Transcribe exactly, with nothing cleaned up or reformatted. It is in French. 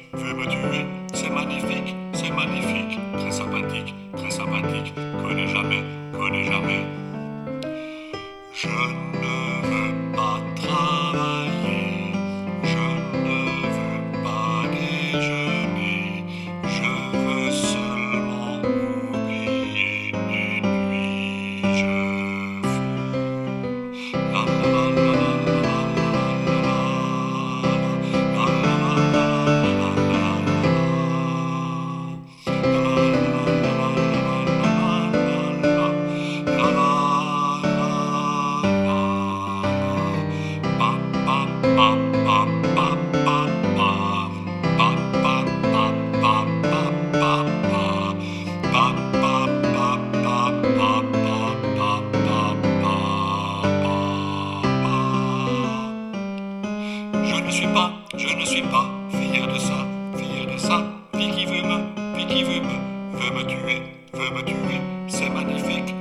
veut me tuer. C'est magnifique, c'est magnifique, très sympathique, très sympathique. Connais jamais, connais jamais. Je ne veux pas travailler, je ne veux pas déjeuner, je veux seulement oublier et puis je fume. La la la la la la la Je ne suis pas, je ne suis pas fier de ça, fier de ça. Vie qui veut me, vie qui veut me, veut me tuer, veut me tuer. C'est magnifique,